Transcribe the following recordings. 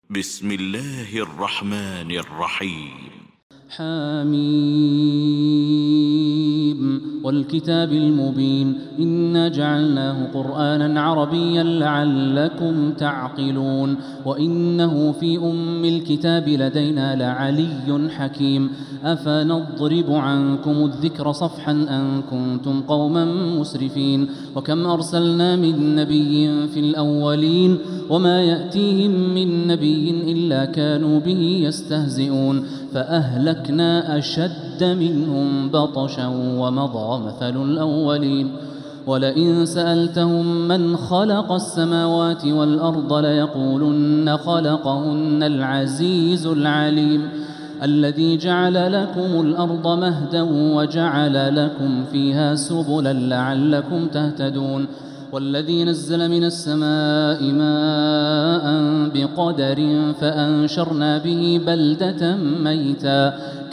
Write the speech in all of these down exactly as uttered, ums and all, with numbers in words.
بسم الله الرحمن الرحيم. حميم والكتاب المبين إنا جعلناه قرآنا عربيا لعلكم تعقلون وإنه في أم الكتاب لدينا لعلي حكيم أفنضرب عنكم الذكر صفحا أن كنتم قوما مسرفين وكم أرسلنا من نبي في الأولين وما يأتيهم من نبي إلا كانوا به يستهزئون فأهلكنا أشد منهم بطشا ومضى مثل الأولين ولئن سألتهم من خلق السماوات والأرض ليقولن خلقهن العزيز العليم الذي جعل لكم الأرض مهدا وجعل لكم فيها سبلا لعلكم تهتدون والذي نزل من السماء ماء بقدر فأنشرنا به بلدة ميتا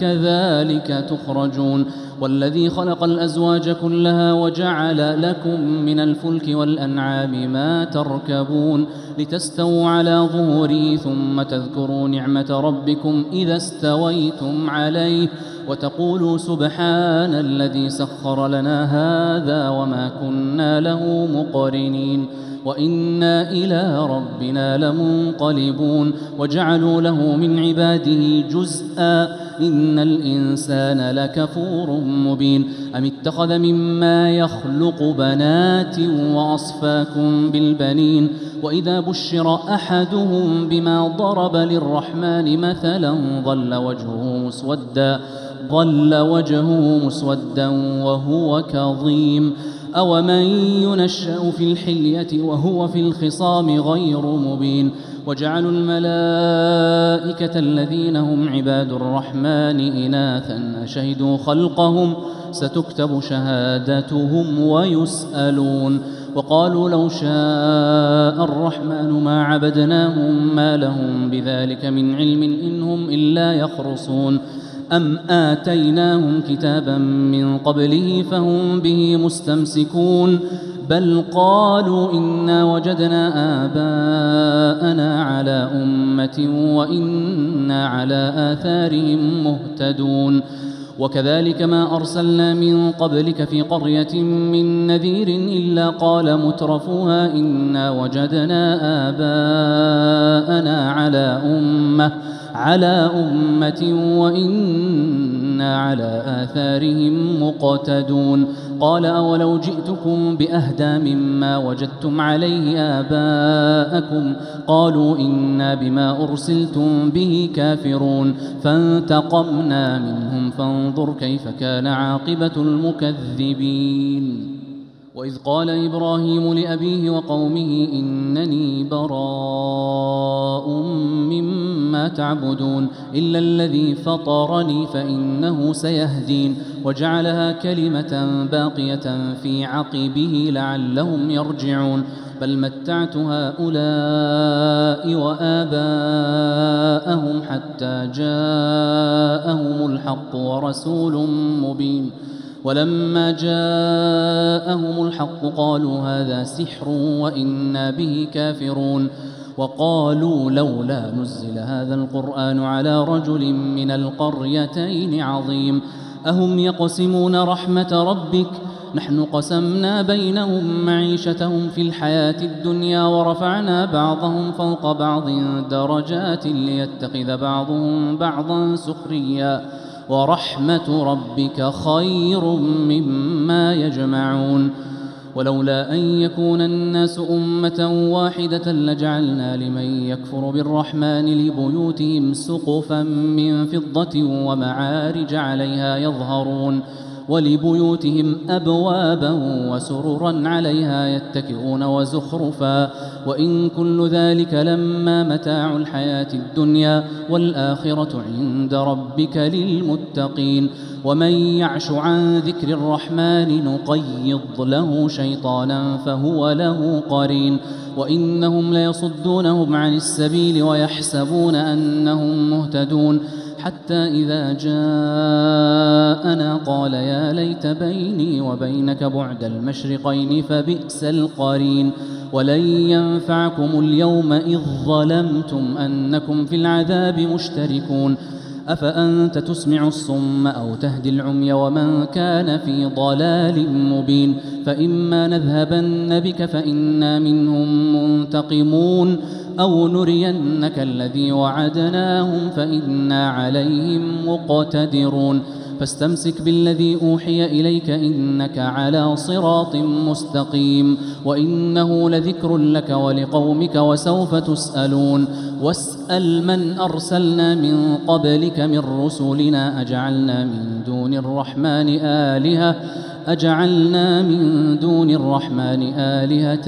كذلك تخرجون والذي خلق الأزواج كلها وجعل لكم من الفلك والأنعام ما تركبون لتستووا على ظهوره ثم تذكروا نعمة ربكم إذا استويتم عليه وتقولوا سبحان الذي سخر لنا هذا وما كنا له مقرنين وإنا إلى ربنا لمنقلبون وجعلوا له من عباده جزءا إن الإنسان لكفور مبين أم اتخذ مما يخلق بنات وأصفاكم بالبنين وإذا بشر أحدهم بما ضرب للرحمن مثلا ظل وجهه مسودا ظل وجهه مسودا وهو كظيم أومن ينشأ في الحلية وهو في الخصام غير مبين وجعلوا الملائكة الذين هم عباد الرحمن إناثا أشهدوا خلقهم ستكتب شهادتهم ويسألون وقالوا لو شاء الرحمن ما عبدناهم ما لهم بذلك من علم إن هم إلا يخرصون أم آتيناهم كتابا من قبله فهم به مستمسكون بل قالوا إنا وجدنا آباءنا على أمة وإنا على آثارهم مهتدون وكذلك ما أرسلنا من قبلك في قرية من نذير إلا قال مترفوها إنا وجدنا آباءنا على أمة على أمة وإنا على آثارهم مقتدون قال أولو جئتكم بأهدى مما وجدتم عليه آباءكم قالوا إنا بما أرسلتم به كافرون فانتقمنا منهم فانظر كيف كان عاقبة المكذبين وإذ قال إبراهيم لأبيه وقومه إنني براء مما تعبدون إلا الذي فطرني فإنه سيهدين وجعلها كلمة باقية في عقبه لعلهم يرجعون بل متعت هؤلاء وآباءهم حتى جاءهم الحق ورسول مبين ولما جاءهم الحق قالوا هذا سحر وإنا به كافرون وقالوا لولا نزل هذا القرآن على رجل من القريتين عظيم أهم يقسمون رحمة ربك نحن قسمنا بينهم معيشتهم في الحياة الدنيا ورفعنا بعضهم فوق بعض درجات ليتخذ بعضهم بعضا سخريا ورحمة ربك خير مما يجمعون ولولا أن يكون الناس أمة واحدة لجعلنا لمن يكفر بالرحمن لبيوتهم سقفا من فضة ومعارج عليها يظهرون ولبيوتهم أبوابا وسررا عليها يتكئون وزخرفا وإن كل ذلك لما متاع الحياة الدنيا والآخرة عند ربك للمتقين ومن يعش عن ذكر الرحمن نقيض له شيطانا فهو له قرين وإنهم ليصدونهم عن السبيل ويحسبون أنهم مهتدون حتى إذا جاءنا قال يا ليت بيني وبينك بعد المشرقين فبئس القرين ولن ينفعكم اليوم إذ ظلمتم أنكم في العذاب مشتركون أفأنت تسمع الصم أو تهدي العمي ومن كان في ضلال مبين فإما نذهبن بك فإنا منهم منتقمون أو نرينك الذي وعدناهم فإنا عليهم مقتدرون فاستمسك بالذي أوحي إليك إنك على صراط مستقيم وإنه لذكر لك ولقومك وسوف تسألون واسأل من أرسلنا من قبلك من رسلنا أجعلنا من دون الرحمن آلهة أجعلنا من دون الرحمن آلهة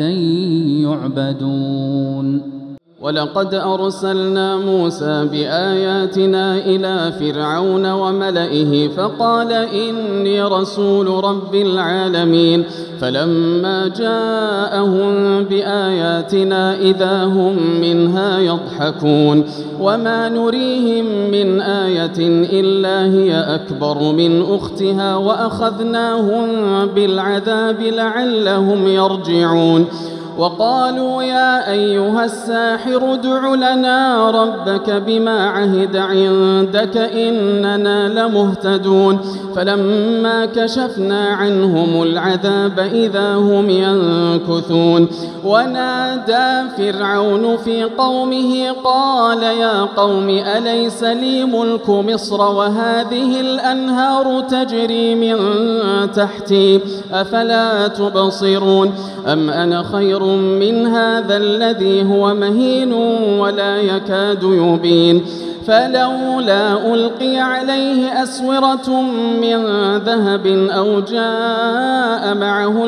يعبدون ولقد أرسلنا موسى بآياتنا إلى فرعون وملئه فقال إني رسول رب العالمين فلما جاءهم بآياتنا إذا هم منها يضحكون وما نريهم من آية إلا هي أكبر من أختها وأخذناهم بالعذاب لعلهم يرجعون وقالوا يا أيها الساحر ادع لنا ربك بما عهد عندك إننا لمهتدون فلما كشفنا عنهم العذاب إذا هم ينكثون ونادى فرعون في قومه قال يا قوم أليس لي ملك مصر وهذه الأنهار تجري من تحتي أفلا تبصرون أم أنا خير من هذا الذي هو مهين ولا يكاد يبين فلولا ألقي عليه أسورة من ذهب أو جاء معه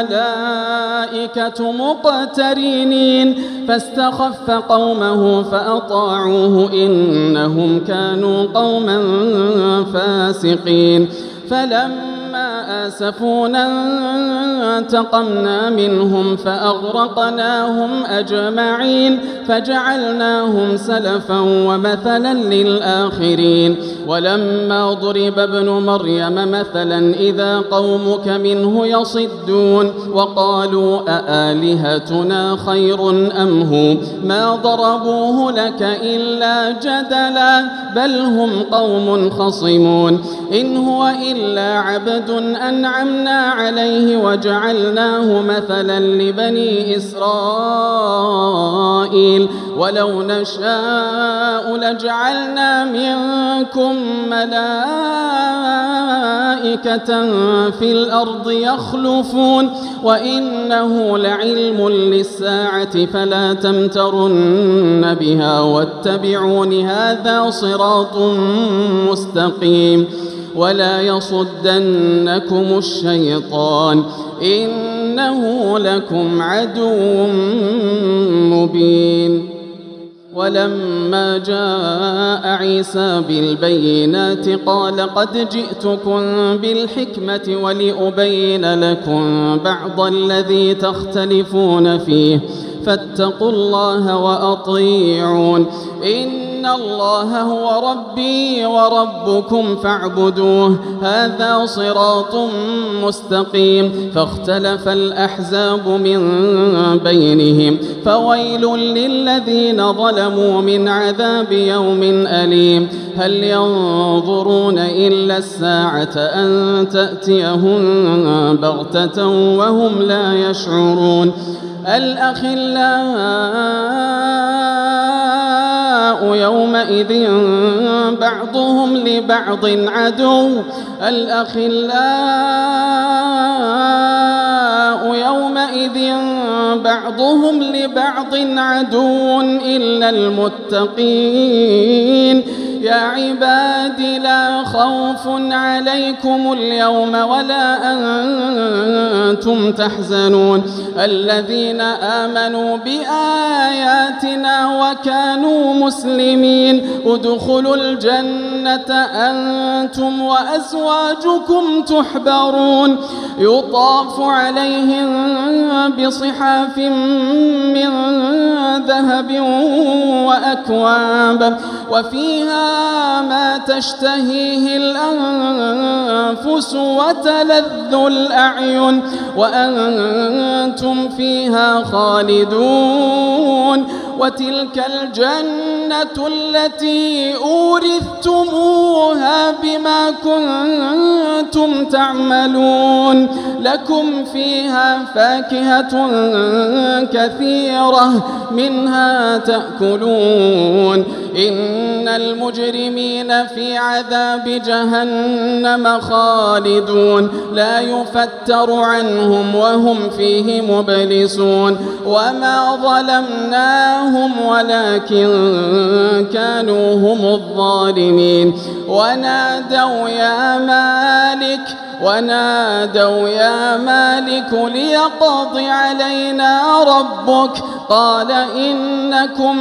الملائكة مقترنين فاستخف قومه فأطاعوه إنهم كانوا قوما فاسقين فلما آسفونا انتقمنا منهم فأغرقناهم أجمعين فجعلناهم سلفا ومثلا للآخرين ولما ضرب ابن مريم مثلا إذا قومك منه يصدون وقالوا أآلهتنا خير أم هو ما ضربوه لك إلا جدلا بل هم قوم خصمون إن هو إلا عبد أنعمنا عليه وجعلناه مثلا لبني إسرائيل ولو نشاء لجعلنا منكم ملائكة في الأرض يخلفون وإنه لعلم للساعة فلا تمترن بها واتبعون هذا صراط مستقيم ولا يصدنكم الشيطان إنه لكم عدو مبين ولما جاء عيسى بالبينات قال قد جئتكم بالحكمة ولأبين لكم بعض الذي تختلفون فيه فاتقوا الله وأطيعون إن الله هو ربي وربكم فاعبدوه هذا صراط مستقيم فاختلف الأحزاب من بينهم فويل للذين ظلموا من عذاب يوم أليم هل ينظرون إلا الساعة أن تأتيهم بغتة وهم لا يشعرون الأخلاء يومئذ بعضهم لبعض عدو الأخلاء يومئذ بعضهم لبعض عدو إلا المتقين يا عباد لا خوف عليكم اليوم ولا أنتم تحزنون الذين آمنوا بآياتنا وكانوا مسلمين ادخلوا الجنة أنتم وأزواجكم تحبرون يطاف عليهم بصحاف من ذهب وأكواب وفيها ما تشتهيه الأنفس وتلذ الأعين وأنتم فيها خالدون وتلك الجنة التي أورثتموها بما كنتم تعملون لكم فيها فاكهة كثيرة منها تأكلون إن المجرمين في عذاب جهنم خالدون لا يفتر عنهم وهم فيه مبلسون وما ظلمناهم ولكن كانوا هم الظالمين ونادوا يا مالك ونادوا يا مالك ليقض علينا ربك قال إنكم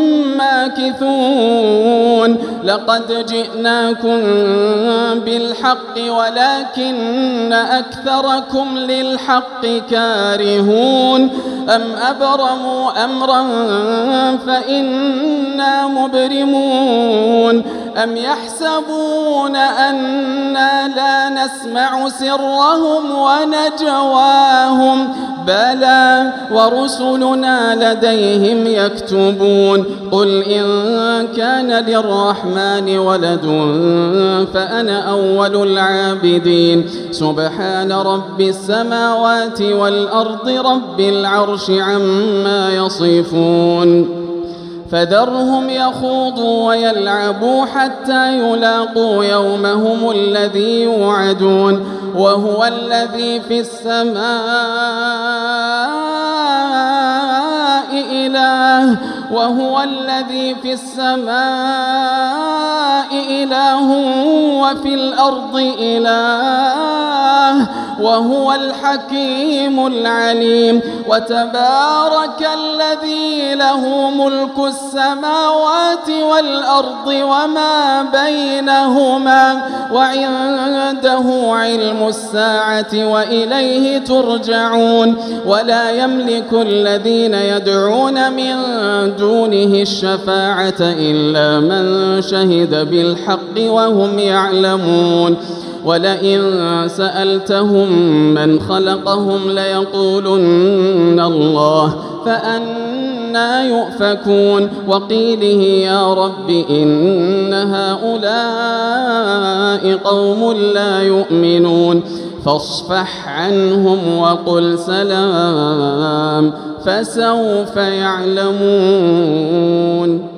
ماكثون لقد جئناكم بالحق ولكن أكثركم للحق كارهون أم أبرموا أمرا فإنا مبرمون أم يحسبون أنا لا نسمع سرهم ونجواهم بلى ورسلنا لديهم يكتبون قل إن كان للرحمن ولد فأنا أول العابدين سبحان رب السماوات والأرض رب العرش عما يصفون فذرهم يخوضوا ويلعبوا حتى يلاقوا يومهم الذي يوعدون وهو الذي في السماء إله وهو الذي في السماء إله وفي الأرض إله وهو الحكيم العليم وتبارك الذي له ملك السماوات والأرض وما بينهما وعنده علم الساعة وإليه ترجعون ولا يملك الذين يدعون من دونه الشفاعة إلا من شهد بالحق وهم يعلمون ولئن سألتهم من خلقهم ليقولن الله فأنى يؤفكون وقيله يا رب إن هؤلاء قوم لا يؤمنون فاصفح عنهم وقل سلام فسوف يعلمون.